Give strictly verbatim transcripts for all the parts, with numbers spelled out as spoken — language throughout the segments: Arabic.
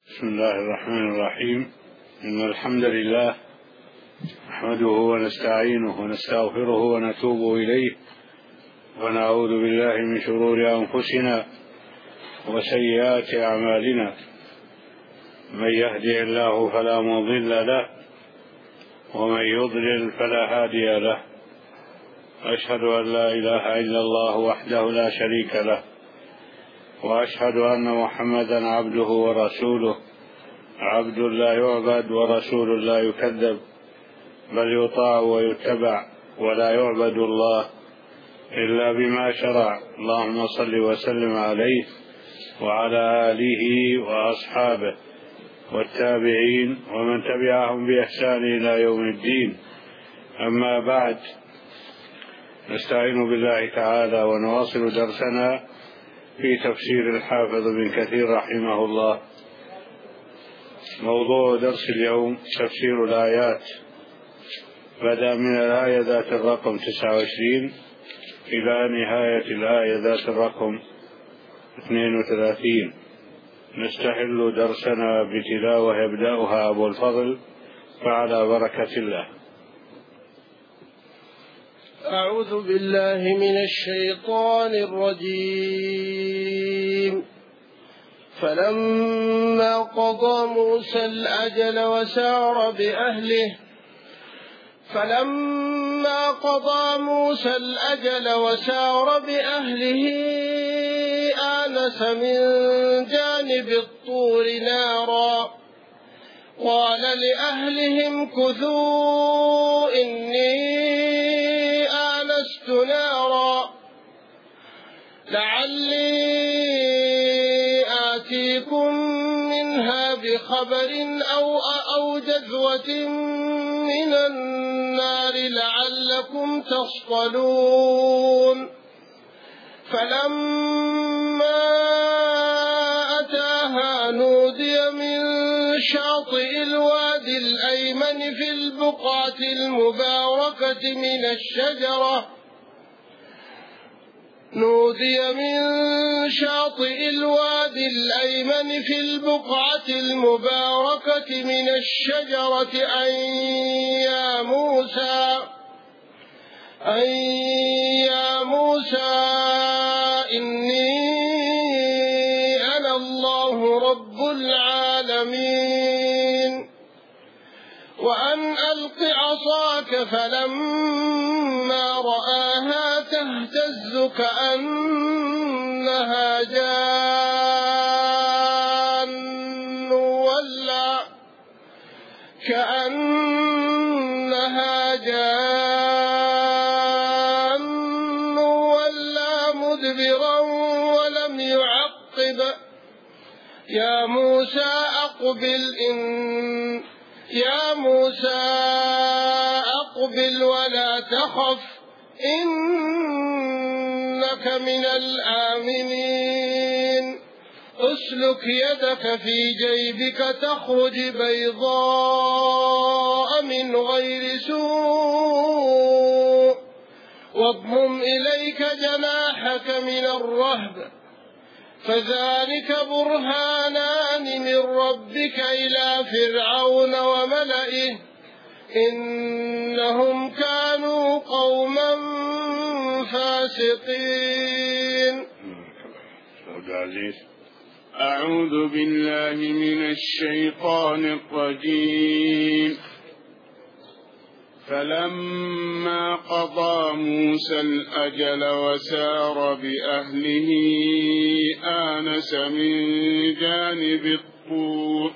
بسم الله الرحمن الرحيم. إن الحمد لله نحمده ونستعينه ونستغفره ونتوب إليه ونعوذ بالله من شرور أنفسنا وسيئات أعمالنا. من يهده الله فلا مضل له ومن يضلل فلا هادي له. أشهد أن لا إله إلا الله وحده لا شريك له، وأشهد أن محمدا عبده ورسوله، عبد لا يعبد ورسول لا يكذب، بل يطاع ويتبع، ولا يعبد الله إلا بما شرع. اللهم صل وسلم عليه وعلى آله وأصحابه والتابعين ومن تبعهم بإحسان إلى يوم الدين. أما بعد، نستعين بالله تعالى ونواصل درسنا في تفسير الحافظ ابن كثير رحمه الله. موضوع درس اليوم تفسير الآيات، بدأ من الآية ذات الرقم تسعة وعشرين إلى نهاية الآية ذات الرقم اثنين وثلاثين. نستهل درسنا بتلاوة يبدأها أبو الفضل، فعلى بركة الله. أعوذ بالله من الشيطان الرجيم. فلما قضى موسى الأجل وسار بأهله فلما قضى موسى الأجل وسار بأهله آنس من جانب الطور نارا قال لأهلهم كثوا إني آنست نارا لعلي آتيكم منها بخبر أو أو جذوة من النار لعلكم تصطلون. فلما أتاها نودي من شاطئ الوادي الأيمن في البقعة المباركة من الشجرة نودي من شاطئ الوادي الأيمن في البقعة المباركة من الشجرة أن يا موسى أن يا موسى إني أنا الله رب العالمين وأن ألق عصاك. فلما رآها تهتز كأنها جان ولا كأنها جان ولا مدبرا ولم يعقب. يا موسى أقبل إن يا موسى أقبل ولا تخف إنك من الآمنين. اسلك يدك في جيبك تخرج بيضاء من غير سوء واضمم إليك جناحك من الرهب فذلك برهانان من ربك إلى فرعون وملئه إنهم كانوا قوما فاسقين. أعوذ بالله من الشيطان الرجيم. فلما قضى موسى الأجل وسار بأهله آنس من جانب الطور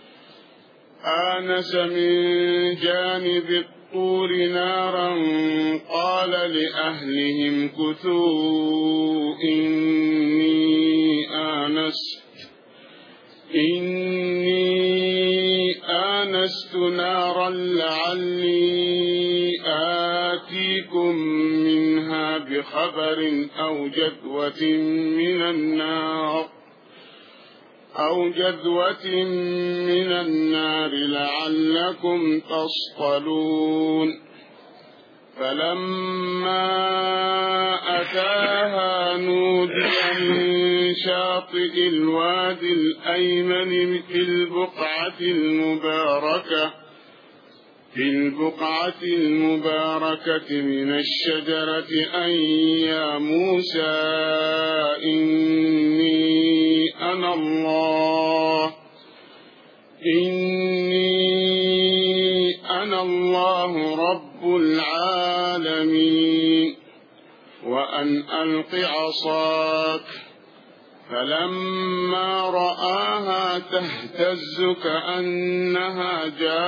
آنس من جانب الطور نارا قال لأهلهم كثوا إني آنست إني آنست نارا لعلي آتيكم منها بخبر أو جذوة من النار أو جذوة من النار لعلكم تصطلون. فلما أتاها نودي من شاطئ الوادي الأيمن في البقعة المباركة في البقعة المباركة من الشجرة أن يا موسى إني أنا الله إني أنا الله رب العالمين وأن ألق عصاك. فلما رآها تهتز كأنها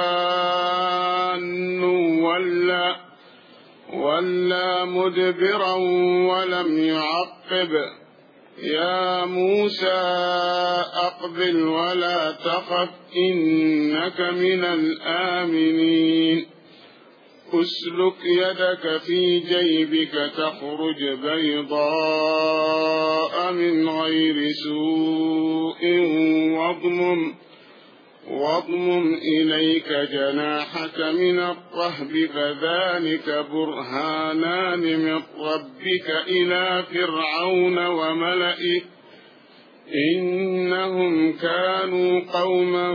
جان ولا ولا مدبرا ولم يعقب. يا موسى أقبل ولا تخف إنك من الآمنين. أسلك يدك في جيبك تخرج بيضاء من غير سوء واضمم واضمم إليك جناحك من الرهب فذلك برهانان من ربك إلى فرعون وملئه إنهم كانوا قوما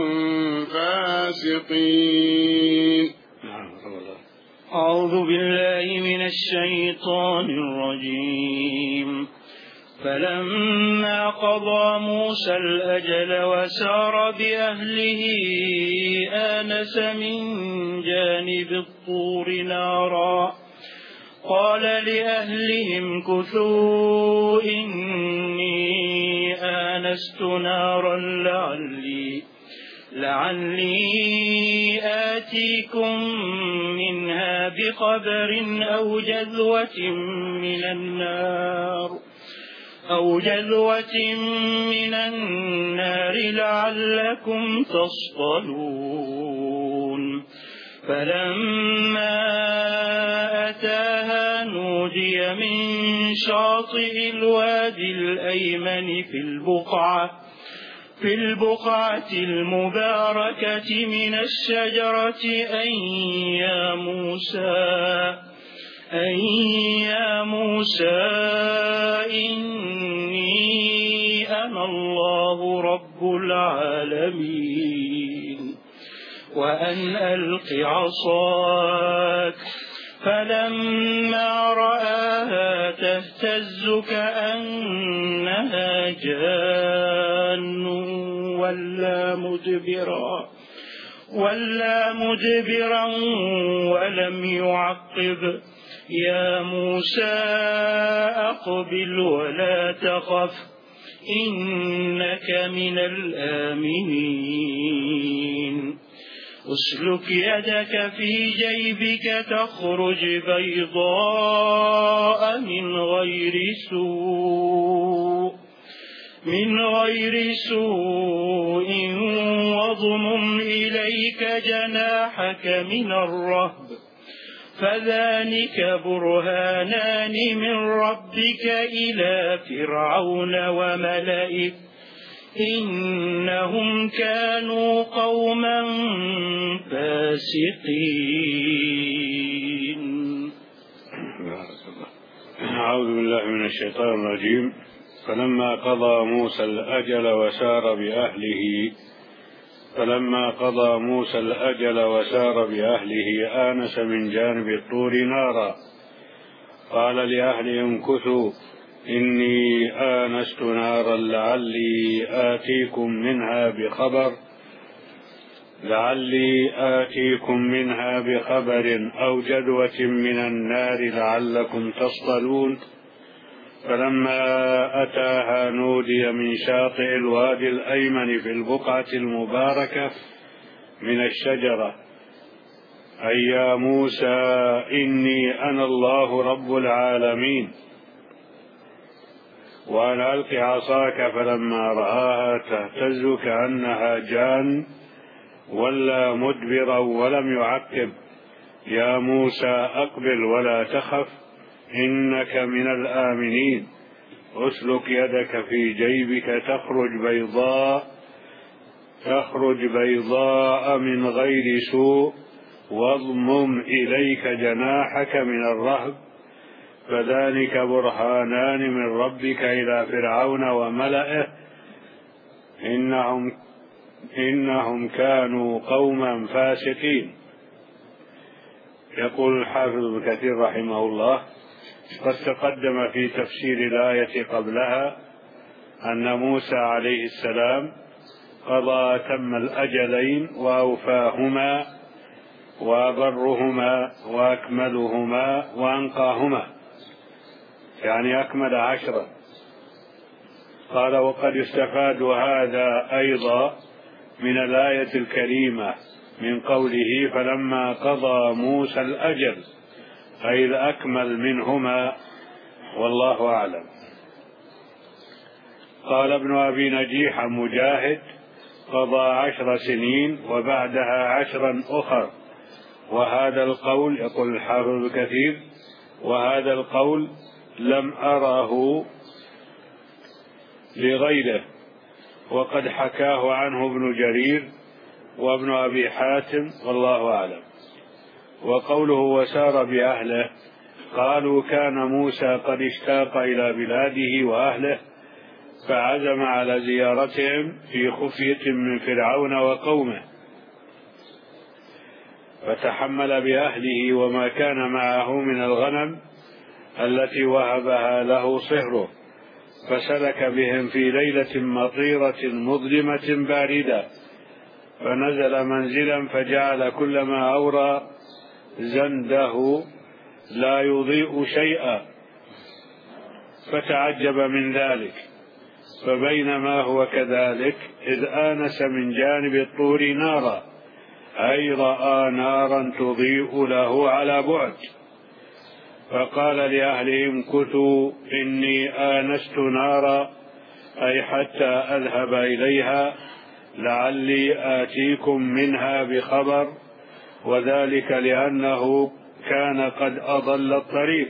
فاسقين. أعوذ بالله من الشيطان الرجيم. فلما قضى موسى الأجل وسار بأهله آنس من جانب الطور نارا قال لأهلهم كثوا إني آنست نارا لعلي لعلي آتيكم منها بخبر أو جذوة من النار أو جذوة من النار لعلكم تصطلون. فلما أتاها نودي من شاطئ الوادي الأيمن في البقعة في البقعة المباركة من الشجرة أن يا موسى أن يا موسى إني أنا الله رب العالمين وأن ألق عصاك. فلما رآها تهتز كأنها جان ولا مدبرا ولا مدبرا ولم يعقب. يا موسى أقبل ولا تخف إنك من الآمنين. أسلك يدك في جيبك تخرج بيضاء من غير سوء من غير سوء واضمم إليك جناحك من الرهب فذلك برهانان من ربك إلى فرعون وملئه إنهم كانوا قوما فاسقين. أعوذ بالله من الشيطان الرجيم. فلما قضى موسى الأجل وسار بأهله فلما قضى موسى الأجل وسار بأهله آنس من جانب الطور نارا قال لأهلهم كثوا إني آنست نارا لعلي آتيكم منها بخبر لعلي آتيكم منها بخبر أو جذوة من النار لعلكم تصطلون. فلما أتاها نودي من شاطئ الوادي الأيمن في البقعة المباركة من الشجرة أي يا موسى إني أنا الله رب العالمين وأن ألق عصاك. فلما رآها تهتز كأنها جان ولا مدبرا ولم يعقب. يا موسى أقبل ولا تخف إنك من الآمنين. أسلك يدك في جيبك تخرج بيضاء تخرج بيضاء من غير سوء واضمم إليك جناحك من الرهب فذلك برهانان من ربك إلى فرعون وملئه إنهم, إنهم كانوا قوما فاسقين. يقول الحافظ ابن كثير رحمه الله: قد تقدم في تفسير الآية قبلها أن موسى عليه السلام قضى تم الأجلين وأوفاهما وأبرهما وأكملهما وأنقاهما، يعني أكمل عشرا. قال: وقد يستفاد هذا أيضا من الآية الكريمة من قوله: فلما قضى موسى الأجل، أي الأكمل منهما، والله أعلم. قال ابن أبي نجيح عن مجاهد: قضى عشر سنين وبعدها عشرا أخر. وهذا القول، يقول الحافظ كثير، وهذا القول لم أره لغيره، وقد حكاه عنه ابن جرير وابن أبي حاتم، والله أعلم. وقوله وسار بأهله، قالوا كان موسى قد اشتاق إلى بلاده وأهله فعزم على زيارتهم في خفية من فرعون وقومه، فتحمل بأهله وما كان معه من الغنم التي وهبها له صهره، فسلك بهم في ليلة مطيرة مظلمة باردة، فنزل منزلا فجعل كلما أورى زنده لا يضيء شيئا، فتعجب من ذلك. فبينما هو كذلك إذ آنس من جانب الطور نارا، أي رأى نارا تضيء له على بعد، فقال لأهلهم امكثوا إني آنست نارا، أي حتى أذهب إليها لعلي آتيكم منها بخبر، وذلك لأنه كان قد أضل الطريق،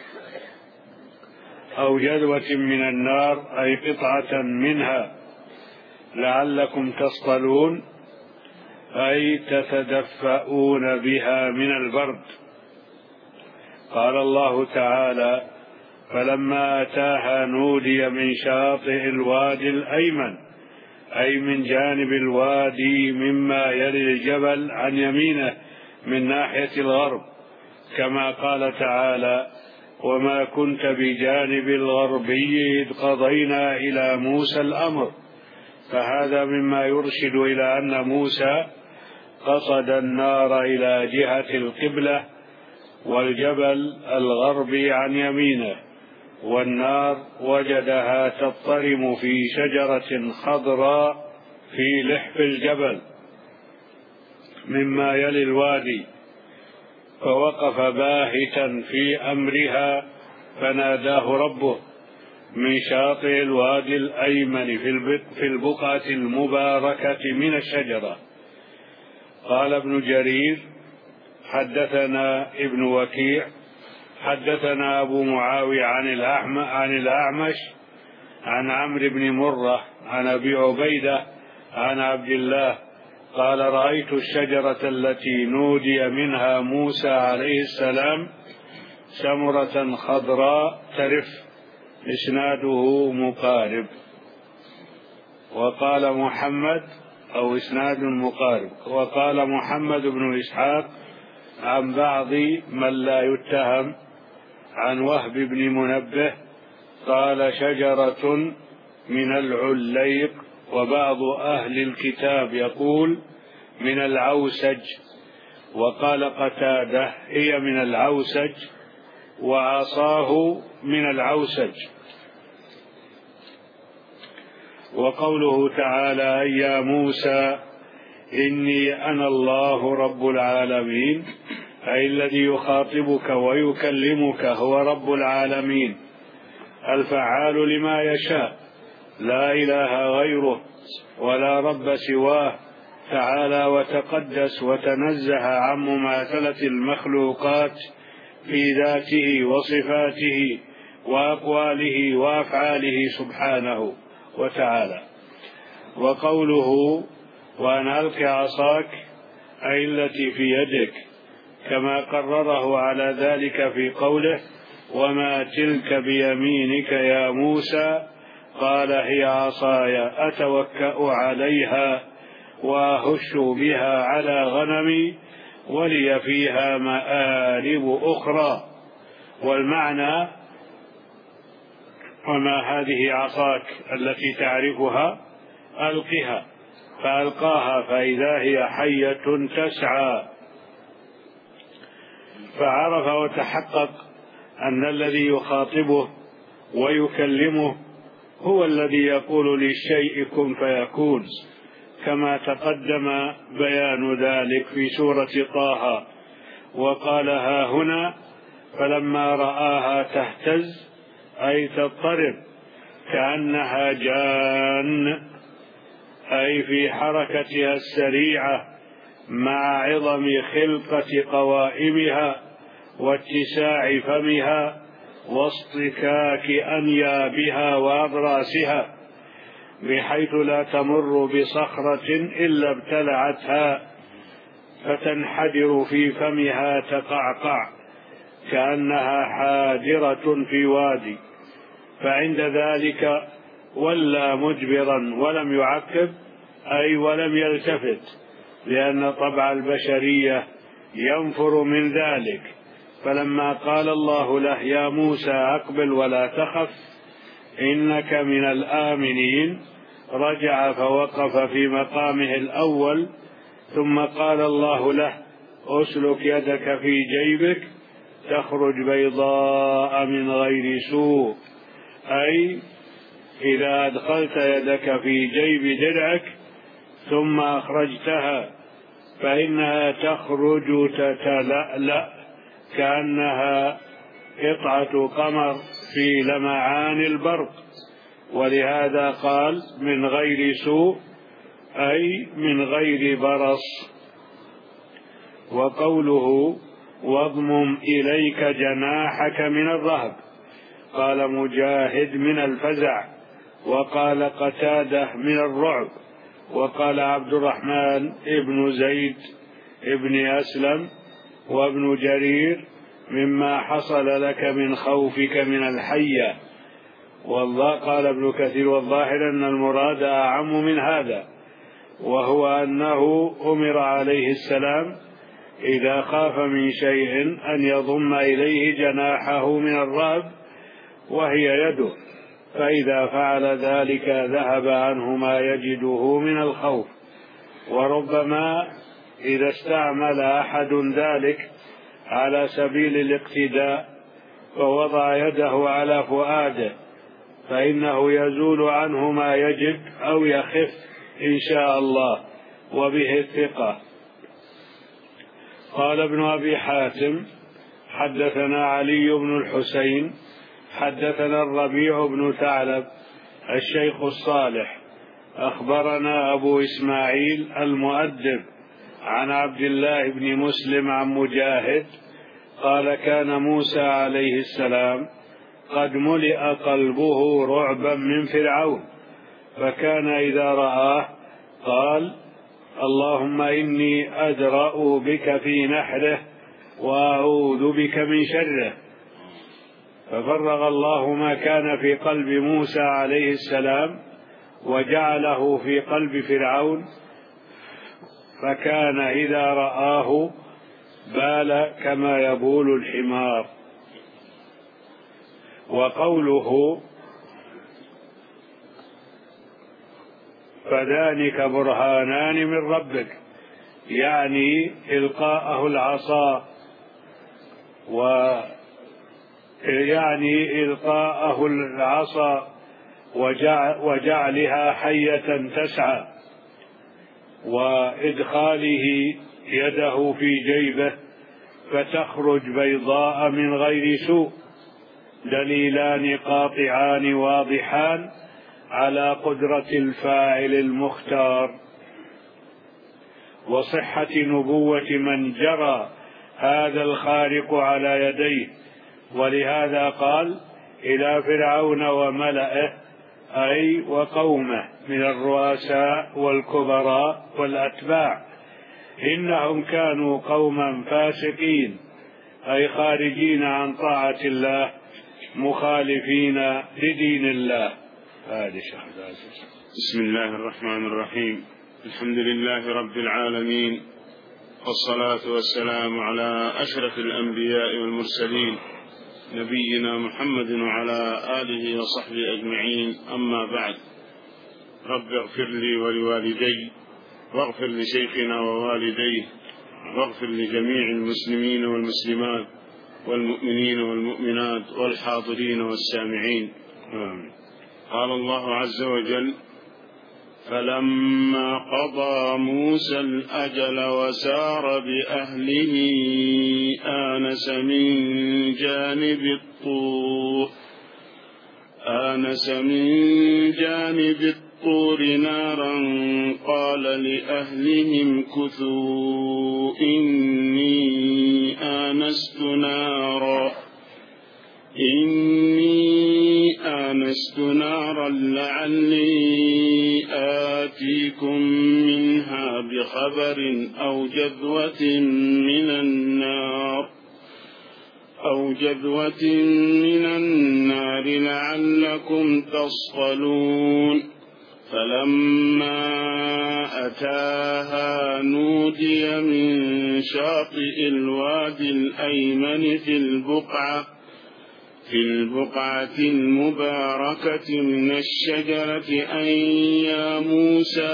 أو جذوة من النار، أي قطعة منها، لعلكم تصطلون، أي تتدفؤون بها من البرد. قال الله تعالى: فلما أتاها نودي من شاطئ الوادي الأيمن، أي من جانب الوادي مما يلي الجبل عن يمينه من ناحية الغرب، كما قال تعالى: وما كنت بجانب الغربي إذ قضينا إلى موسى الأمر. فهذا مما يرشد إلى أن موسى قصد النار إلى جهة القبلة، والجبل الغربي عن يمينه، والنار وجدها تضطرم في شجرة خضراء في لحف الجبل مما يلي الوادي، فوقف باهتا في أمرها، فناداه ربه من شاطئ الوادي الأيمن في البقعة المباركة من الشجرة. قال ابن جرير: حدثنا ابن وكيع حدثنا أبو معاوية عن الأعمش عن عمرو بن مرة عن أبي عبيدة عن عبد الله قال: رأيت الشجرة التي نودي منها موسى عليه السلام سمرة خضراء ترف. إسناده مقارب. وقال محمد أو إسناد مقارب. وقال محمد بن إسحاق عن بعض من لا يتهم عن وهب بن منبه قال: شجرة من العليق. وبعض أهل الكتاب يقول من العوسج. وقال قتادة: هي من العوسج، وعصاه من العوسج. وقوله تعالى: يا موسى إني أنا الله رب العالمين، أي الذي يخاطبك ويكلمك هو رب العالمين الفعال لما يشاء، لا إله غيره ولا رب سواه، تعالى وتقدس وتنزه عن مماثلة المخلوقات في ذاته وصفاته وأقواله وأفعاله سبحانه وتعالى. وقوله: وأن ألق عصاك، أي التي في يدك، كما قرره على ذلك في قوله: وما تلك بيمينك يا موسى؟ قال: هي عصاي أتوكأ عليها وأهش بها على غنمي ولي فيها مآرب أخرى. والمعنى: وما هذه عصاك التي تعرفها؟ ألقها. فألقاها فإذا هي حية تسعى، فعرف وتحقق أن الذي يخاطبه ويكلمه هو الذي يقول للشيء كن فيكون، كما تقدم بيان ذلك في سورة طه. وقال: ها هنا فلما رآها تهتز أي تضطرب كأنها جان، أي في حركتها السريعة مع عظم خلقة قوائمها واتساع فمها واصطكاك أنيابها وأضراسها، بحيث لا تمر بصخرة إلا ابتلعتها فتنحدر في فمها تقعقع كأنها حادرة في وادي. فعند ذلك ولى مدبرا ولم يعقب، أي ولم يلتفت، لأن طبع البشرية ينفر من ذلك. فلما قال الله له: يا موسى أقبل ولا تخف إنك من الآمنين، رجع فوقف في مقامه الأول، ثم قال الله له: أسلك يدك في جيبك تخرج بيضاء من غير سوء، أي إذا أدخلت يدك في جيب درعك ثم أخرجتها فإنها تخرج تتلألأ كأنها قطعة قمر في لمعان البرق. ولهذا قال: من غير سوء، أي من غير برص. وقوله: واضمم إليك جناحك من الرهب، قال مجاهد: من الفزع، وقال قتادة: من الرعب، وقال عبد الرحمن ابن زيد ابن أسلم وابن جرير: مما حصل لك من خوفك من الحية. والله قال ابن كثير: والظاهر أن المراد أعم من هذا، وهو أنه أمر عليه السلام إذا خاف من شيء أن يضم إليه جناحه من الرهب وهي يده، فإذا فعل ذلك ذهب عنه ما يجده من الخوف. وربما إذا استعمل أحد ذلك على سبيل الاقتداء فوضع يده على فؤاده فإنه يزول عنه ما يجد أو يخف إن شاء الله، وبه الثقة. قال ابن أبي حاتم: حدثنا علي بن الحسين حدثنا الربيع بن ثعلب الشيخ الصالح أخبرنا أبو إسماعيل المؤدب عن عبد الله بن مسلم عن مجاهد قال: كان موسى عليه السلام قد ملئ قلبه رعبا من فرعون، فكان إذا رآه قال: اللهم إني أدرأ بك في نحره وأعوذ بك من شره. ففرغ الله ما كان في قلب موسى عليه السلام وجعله في قلب فرعون، فكان إذا رآه بال كما يبول الحمار. وقوله: فذلك برهانان من ربك، يعني إلقاءه العصا، ويعني إلقاءه العصا وجعلها حية تسعى، وإدخاله يده في جيبه فتخرج بيضاء من غير سوء، دليلان قاطعان واضحان على قدرة الفاعل المختار وصحة نبوة من جرى هذا الخارق على يديه. ولهذا قال: إلى فرعون وملئه، أي وقومه من الرؤساء والكبراء والأتباع، إنهم كانوا قوما فاسقين، أي خارجين عن طاعة الله مخالفين لدين الله. هذه شهادة. بسم الله الرحمن الرحيم. الحمد لله رب العالمين، والصلاة والسلام على أشرف الأنبياء والمرسلين نبينا محمد وعلى آله وصحبه أجمعين. أما بعد، رب اغفر لي ولوالدي واغفر لشيخنا ووالديه واغفر لجميع المسلمين والمسلمات والمؤمنين والمؤمنات والحاضرين والسامعين. آمين. قال الله عز وجل: فلما قضى موسى الأجل وسار بأهله آنس من جانب الطور آنس من جانب الطور نارا قال لأهلهم كثوا إني آنست نارا إني آنست نارا لعلي آتيكم منها بخبر أو جذوة من النار أو جذوة من النار لعلكم تصطلون. فلما أتاها نودي من شاطئ الوادي الأيمن في البقعة في البقعة المباركة من الشجرة أن يا موسى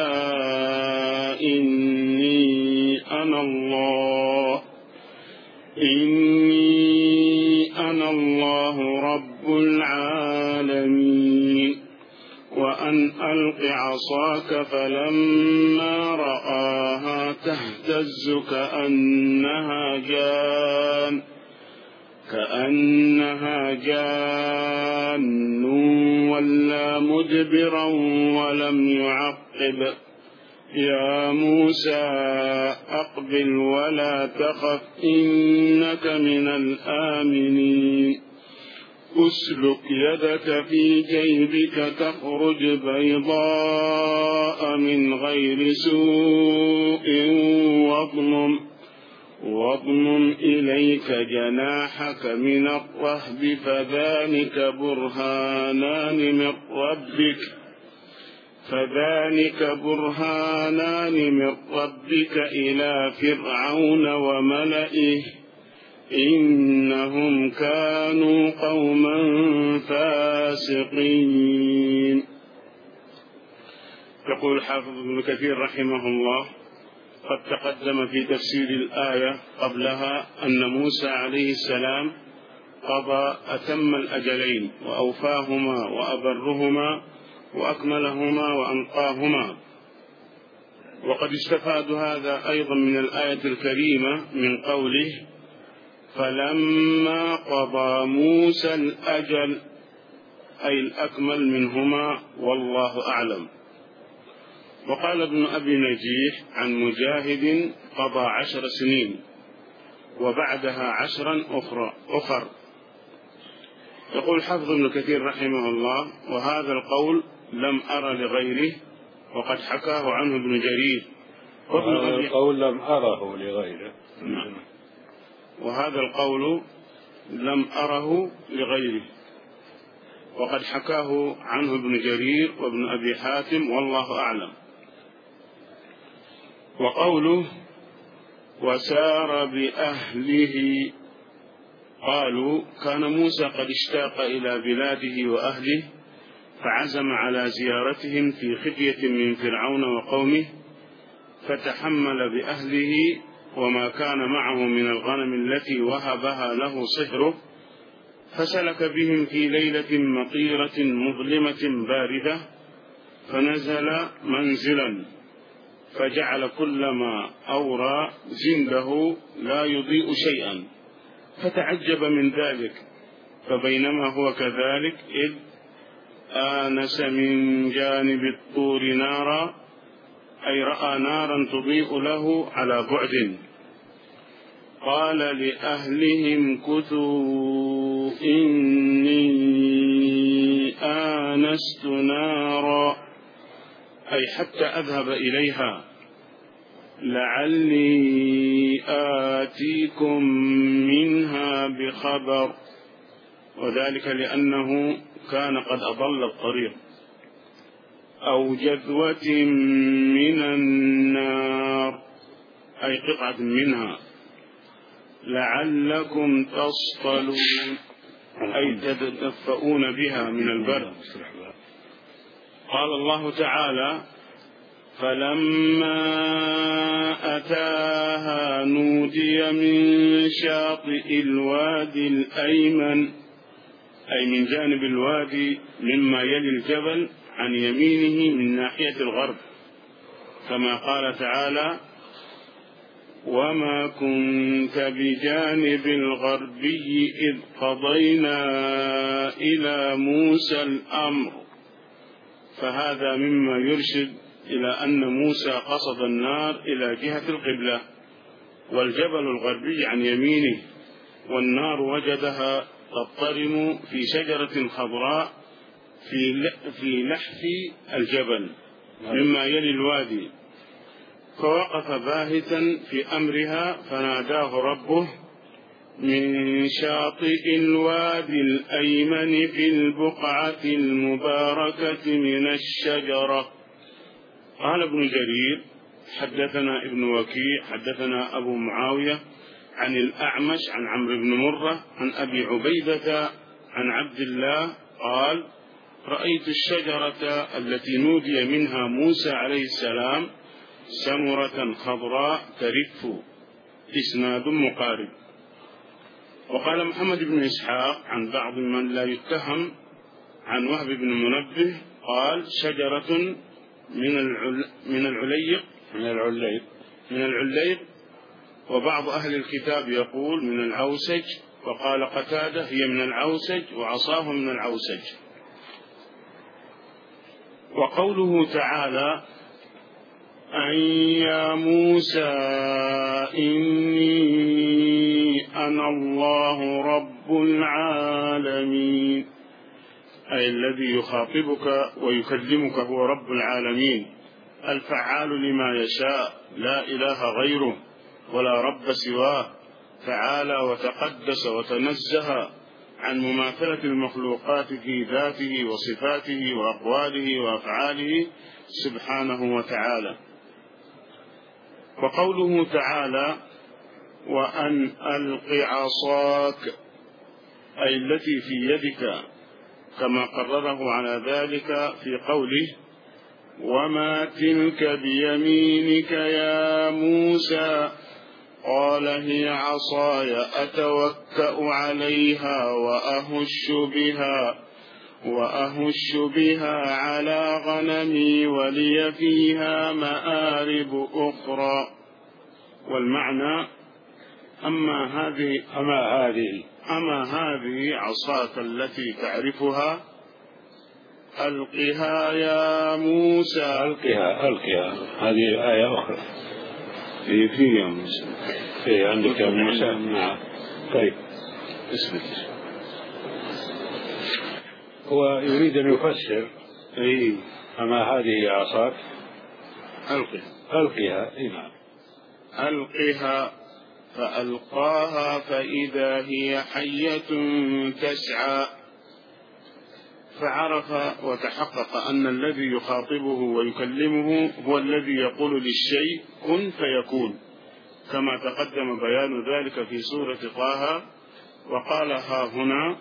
إني أنا الله إني أنا الله رب العالمين وأن ألق عصاك. فلما رآها تهتز كأنها جان كأنها جان ولا مدبرا ولم يعقب. يا موسى أقبل ولا تخف إنك من الآمنين. أسلك يدك في جيبك تخرج بيضاء من غير سوء واضمم واضمم إليك جناحك من الرهب فذلك برهانان من ربك فذلك برهانان من ربك إلى فرعون وملئه إنهم كانوا قوما فاسقين. يقول حافظ ابن كثير رحمه الله: قد تقدم في تفسير الآية قبلها أن موسى عليه السلام قضى أتم الأجلين وأوفاهما وأبرهما وأكملهما وأنقاهما. وقد استفاد هذا أيضا من الآية الكريمة من قوله: فلما قضى موسى الأجل، أي الأكمل منهما، والله أعلم. وقال ابن أبي نجيح عن مجاهد: قضى عشر سنين وبعدها عشرا أخرى أخر. يقول حافظ ابن كثير رحمه الله: وهذا القول لم أرى لغيره، وقد حكاه عنه ابن جرير. وهذا القول لم أره لغيره. نعم. وهذا القول لم أره لغيره، وقد حكاه عنه ابن جرير وابن أبي حاتم، والله أعلم. وقوله وسار بأهله، قالوا كان موسى قد اشتاق إلى بلاده وأهله فعزم على زيارتهم في خفية من فرعون وقومه، فتحمل بأهله وما كان معه من الغنم التي وهبها له صهره، فسلك بهم في ليلة مطيرة مظلمة باردة، فنزل منزلا فجعل كلما أورى زنده لا يضيء شيئا، فتعجب من ذلك. فبينما هو كذلك إذ آنس من جانب الطور نارا، أي رأى نارا تضيء له على بعد، قال لأهلهم كثوا إني آنست نارا، أي حتى أذهب إليها. لعلي آتيكم منها بخبر، وذلك لأنه كان قد أضل الطريق، أو جذوة من النار أي قطعة منها، لعلكم تصطلون أي تتدفؤون بها من البرد. قال الله تعالى: فلما أتاها نودي من شاطئ الوادي الأيمن أي من جانب الوادي مما يلي الجبل عن يمينه من ناحية الغرب، كما قال تعالى: وما كنت بجانب الغربي إذ قضينا إلى موسى الأمر، فهذا مما يرشد إلى أن موسى قصد النار إلى جهة القبلة، والجبل الغربي عن يمينه، والنار وجدها تضطرم في شجرة خضراء في لحف الجبل مما يلي الوادي، فوقف باهتا في أمرها فناداه ربه من شاطئ الوادي الأيمن في البقعة المباركة من الشجرة. قال ابن جرير: حدثنا ابن وكيع حدثنا أبو معاوية عن الأعمش عن عمرو بن مرة عن أبي عبيدة عن عبد الله قال: رأيت الشجرة التي نودي منها موسى عليه السلام سمرة خضراء ترف. إسناد مقارب. وقال محمد بن إسحاق عن بعض من لا يتهم عن وهب بن منبه قال: شجرة من العل... من العليق من العليق من العليق وبعض أهل الكتاب يقول من العوسج، وقال قتادة هي من العوسج وعصاه من العوسج. وقوله تعالى: أن يا موسى إني أنا الله رب العالمين، أي الذي يخاطبك ويكلمك هو رب العالمين الفعال لما يشاء، لا إله غيره ولا رب سواه، تعالى وتقدس وتنزه عن مماثلة المخلوقات في ذاته وصفاته وأقواله وأفعاله سبحانه وتعالى. وقوله تعالى: وأن ألق عصاك، أي التي في يدك، كما قرره على ذلك في قوله: وما تلك بيمينك يا موسى، قال هي عصاي أتوكأ عليها وأهش بها وأهش بها على غنمي ولي فيها مآرب أخرى. والمعنى: أما هذه أما هذه أما هذه عصاك التي تعرفها ألقها يا موسى. ألقها ألقها هذه آية أخرى في في يا موسى في عندك يا موسى. نعم. طيب اثبت. هو يريد أن يفسر أي أما هذه عصاك ألقها ألقها. إيه نعم. ألقها فألقاها فإذا هي حية تسعى، فعرف وتحقق أن الذي يخاطبه ويكلمه هو الذي يقول للشيء كن فيكون، كما تقدم بيان ذلك في سورة طه. وقال ها هنا: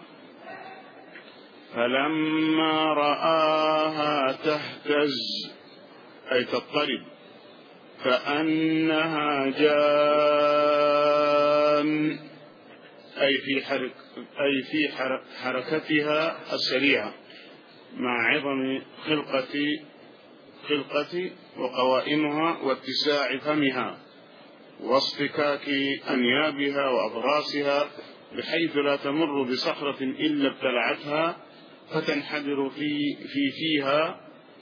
فلما رآها تهتز أي تضطرب كأنها جان، أي في حرك أي في حركتها السريعة مع عظم خلقة خلقة وقوائمها واتساع فمها واصطكاك أنيابها وأضراسها، بحيث لا تمر بصخرة إلا ابتلعتها فتنحدر في في فيها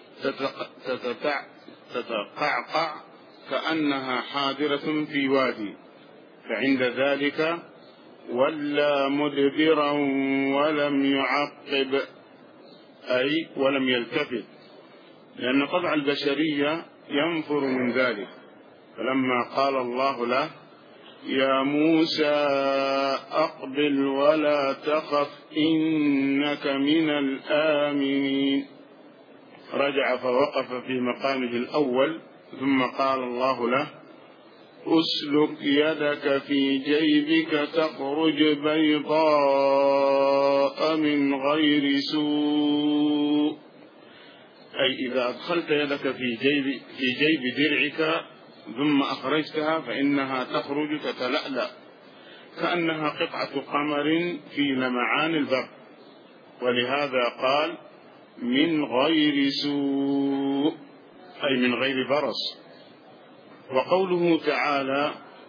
تتقعقع كأنها حادرة في وادي. فعند ذلك ولى مدبرا ولم يعقب، أي ولم يلتفت، لأن طبع البشرية ينفر من ذلك، فلما قال الله له يا موسى أقبل ولا تخف إنك من الآمنين، رجع فوقف في مقامه الأول، ثم قال الله له أسلك يدك في جيبك تخرج بيضاء من غير سوء، أي إذا أدخلت يدك في جيب, في جيب درعك ثم أخرجتها فإنها تخرج تتلألأ كأنها قطعة قمر في لمعان البر، ولهذا قال من غير سوء أي من غير برص. وقوله تعالى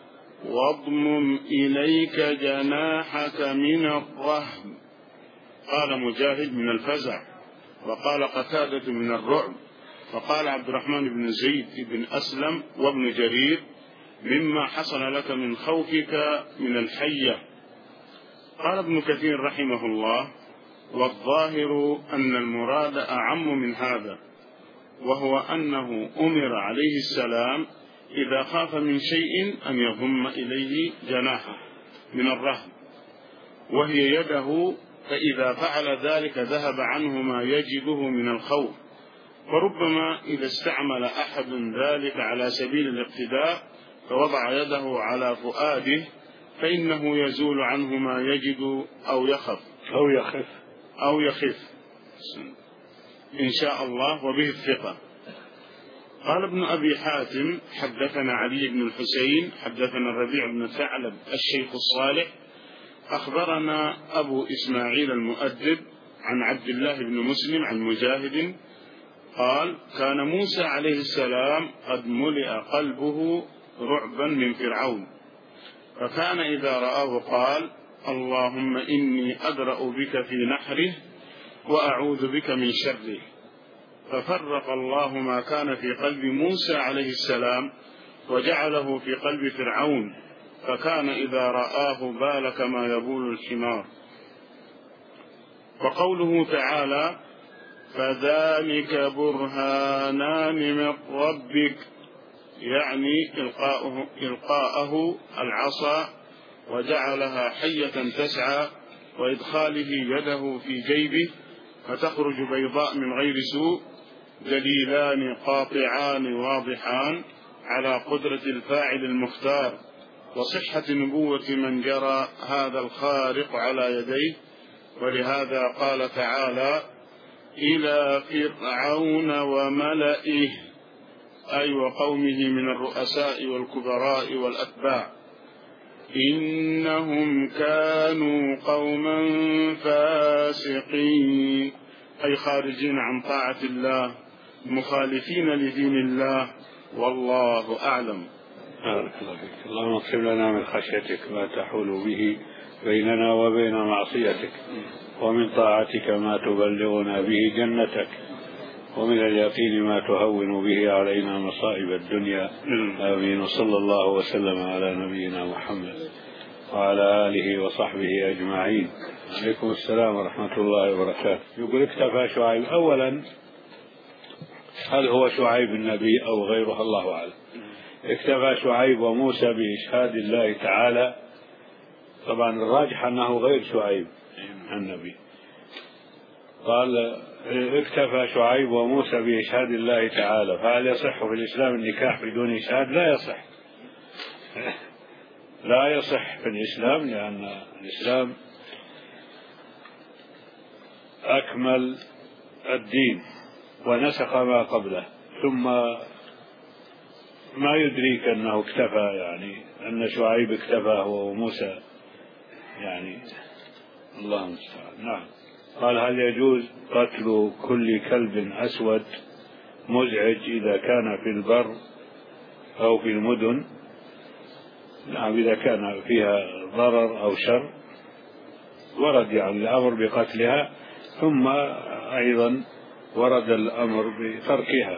واضمم إليك جناحك من الرهب، قال مجاهد من الفزع، وقال قتادة من الرعب، وقال عبد الرحمن بن زيد بن أسلم وابن جرير مما حصل لك من خوفك من الحية. قال ابن كثير رحمه الله والظاهر أن المراد أعم من هذا، وهو أنه أمر عليه السلام إذا خاف من شيء أن يضم إليه جناحه من الرهب وهي يده، فإذا فعل ذلك ذهب عنه ما يجده من الخوف. وربما إذا استعمل أحد ذلك على سبيل الاقتداء فوضع يده على فؤاده فإنه يزول عنه ما يجد أو يخف أو يخف أو يخف إن شاء الله، وبه الثقة. قال ابن أبي حاتم حدثنا علي بن الحسين حدثنا الربيع بن ثعلب الشيخ الصالح أخبرنا أبو إسماعيل المؤدب عن عبد الله بن مسلم عن مجاهد قال كان موسى عليه السلام قد ملئ قلبه رعبا من فرعون، فكان إذا رآه قال اللهم إني أدرأ بك في نحره وأعوذ بك من شره، ففرق الله ما كان في قلب موسى عليه السلام وجعله في قلب فرعون، فكان إذا رآه بال كما يبول الحمار. وقوله تعالى فذلك برهانان من ربك، يعني إلقاءه, إلقاءه العصا وجعلها حية تسعى وإدخاله يده في جيبه فتخرج بيضاء من غير سوء، دليلان قاطعان واضحان على قدرة الفاعل المختار وصحة نبوة من جرى هذا الخارق على يديه. ولهذا قال تعالى إلى فرعون وملئه، أي وقومه من الرؤساء والكبراء والأتباع، إنهم كانوا قوما فاسقين، أي خارجين عن طاعة الله مخالفين لدين الله، والله أعلم. بارك الله فيك. اللهم اغفر لنا من خشيتك ما تحول به بيننا وبين معصيتك، ومن طاعتك ما تبلغنا به جنتك، ومن اليقين ما تهون به علينا مصائب الدنيا. آمين. وصلى الله وسلم على نبينا محمد وعلى آله وصحبه أجمعين. عليكم السلام ورحمة الله وبركاته. يقول اكتفى شعيب. أولا هل هو شعيب النبي أو غيره؟ الله أعلم. اكتفى شعيب وموسى بإشهاد الله تعالى. طبعا الراجح أنه غير شعيب النبي. قال اكتفى شعيب وموسى بإشهاد الله تعالى، فهل يصح في الإسلام النكاح بدون إشهاد؟ لا يصح. لا يصح في الإسلام، لأن الإسلام أكمل الدين ونسخ ما قبله. ثم ما يدريك أنه اكتفى، يعني أن شعيب اكتفى هو وموسى، يعني الله المستعان. نعم. قال هل يجوز قتل كل كلب أسود مزعج إذا كان في البر أو في المدن؟ نعم، إذا كان فيها ضرر أو شر ورد يعني الأمر بقتلها، ثم أيضا ورد الأمر بتركها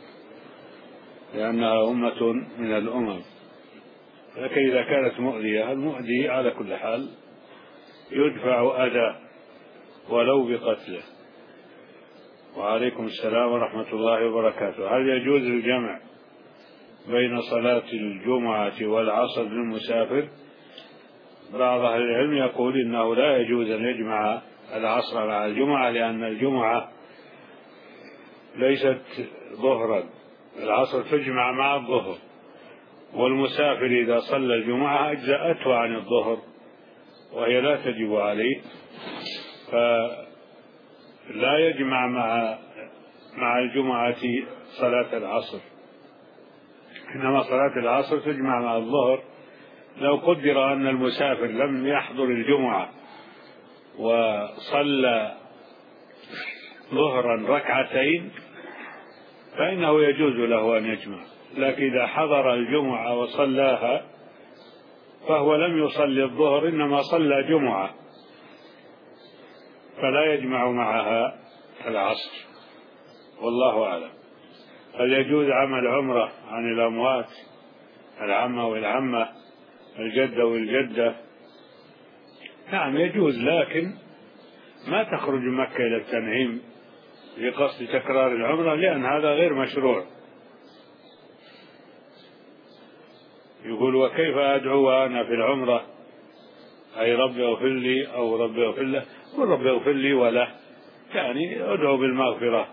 لأنها أمة من الأمم. لكن إذا كانت مؤذية، المؤذي على كل حال يدفع أذى ولو بقتله. وعليكم السلام ورحمة الله وبركاته. هل يجوز الجمع بين صلاة الجمعة والعصر للمسافر، بعض أهل العلم يقول إنه لا يجوز أن يجمع العصر مع الجمعة، لأن الجمعة ليست ظهرا، العصر تجمع مع الظهر، والمسافر إذا صلى الجمعة أجزأته عن الظهر وهي لا تجب عليه، فلا يجمع مع مع الجمعة صلاة العصر، إنما صلاة العصر تجمع مع الظهر. لو قدر أن المسافر لم يحضر الجمعة وصلى ظهرا ركعتين فإنه يجوز له أن يجمع، لكن إذا حضر الجمعة وصلاها فهو لم يصلي الظهر، إنما صلى جمعة، فلا يجمع معها العصر، والله أعلم. هل يجوز عمل عمرة عن الأموات، العمة والعمة، الجدة والجدة؟ نعم يجوز، لكن ما تخرج مكة إلى التنعيم بقصد تكرار العمرة، لأن هذا غير مشروع. يقول وكيف أدعو وأنا في العمرة، أي ربي اغفر لي أو ربي اغفر له، قل ربي اغفر لي وله، يعني أدعو بالمغفرة،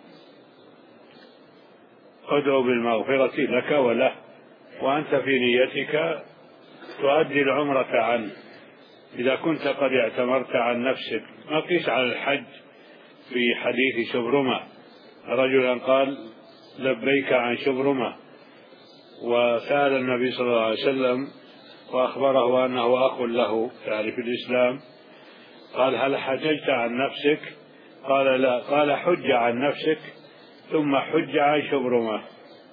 أدعو بالمغفرة لك وله، وأنت في نيتك تؤدي العمرة عنه. إذا كنت قد اعتمرت عن نفسك، ما قيس على الحج في حديث شبرمة، رجلا قال لبيك عن شبرمة، وسأل النبي صلى الله عليه وسلم وأخبره أنه أخ له يعني في الإسلام، قال هل حججت عن نفسك؟ قال لا. قال حج عن نفسك ثم حج عن شبرمة.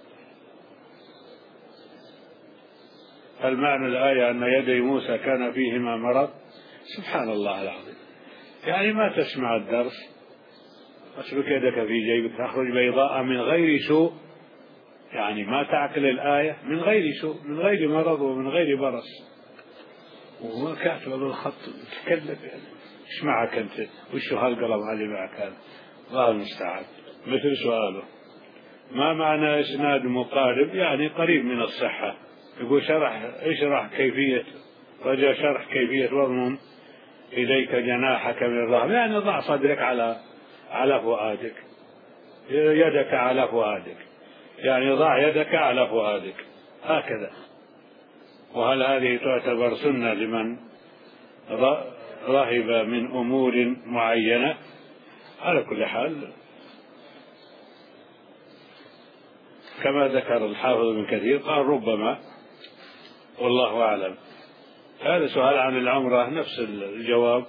هل معنى الآية أن يدي موسى كان فيهما مرض؟ سبحان الله العظيم، يعني ما تسمع الدرس، أسلك يدك في جيبك تخرج بيضاء من غير سوء، يعني ما تعقل الآية، من غير سوء، من غير مرض ومن غير برص، وما كاتب بالخط تكلف، يعني ايش معك أنت؟ وش هالقلم اللي معك هذا؟ الله المستعان. مثل سؤاله ما معنى إسناد مقارب؟ يعني قريب من الصحة. يقول شرح اشرح كيفية، رجع شرح كيفية واضمم إليك جناحك من الرحمة، يعني ضع صدرك على على فؤادك، يدك على فؤادك، يعني ضع يدك على فؤادك هكذا. وهل هذه تعتبر سنة لمن رهب من أمور معينة؟ على كل حال كما ذكر الحافظ ابن كثير قال ربما، والله أعلم. هذا سؤال عن العمرة نفس الجواب،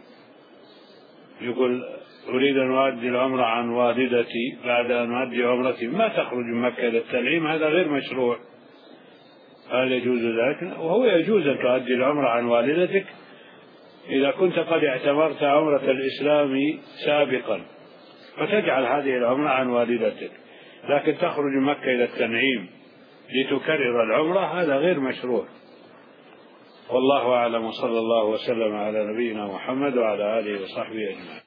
يقول أريد أن أؤدي العمرة عن والدتي بعد أن أؤدي عمرتي، ما تخرج من مكة للتنعيم، هذا غير مشروع. هل يجوز ذلك؟ وهو يجوز أن تؤدي العمرة عن والدتك إذا كنت قد اعتبرت عمرة الإسلام سابقا، فتجعل هذه العمرة عن والدتك، لكن تخرج من مكة إلى التنعيم لتكرر العمرة هذا غير مشروع، والله أعلم. صلى الله وسلم على نبينا محمد وعلى آله وصحبه أجمعين.